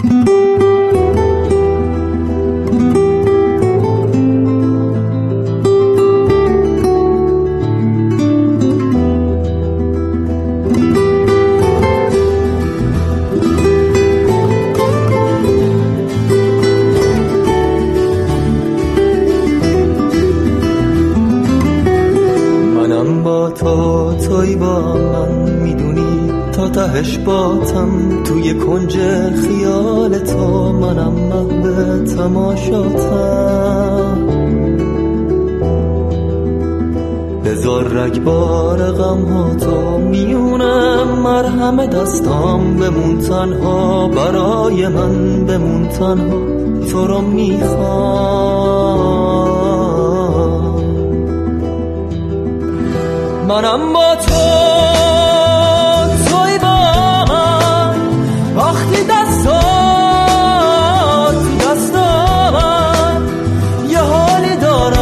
توی با من میدونی تا تهش باتم توی کنج خیال تو، منم محو تماشاتم. بذار رگبار غم ها تو میونم، مرهم دستام بمون تنها، برای من بمون تنها، تو رو میخوام. منم با تو، توی با من، وقتی دستات تو دستم یه حالی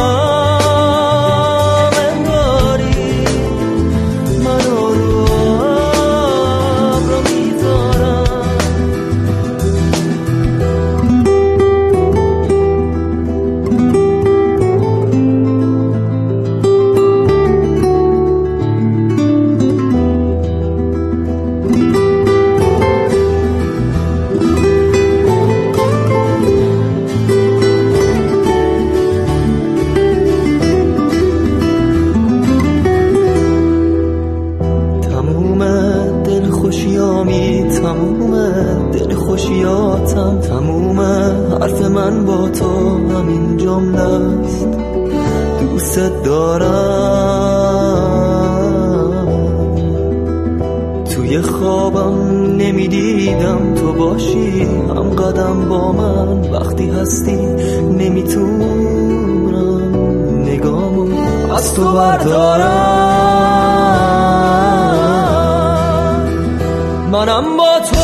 دارم، انگاری منو رو ابرو میذارم. تموم دل خوشیاتم، تموم حرف من با تو همین جمله است، دوست دارم. توی خوابم نمیدیدم تو باشی هم قدم با من، وقتی هستی نمیتونم نگامو از تو بردارم. منم با تو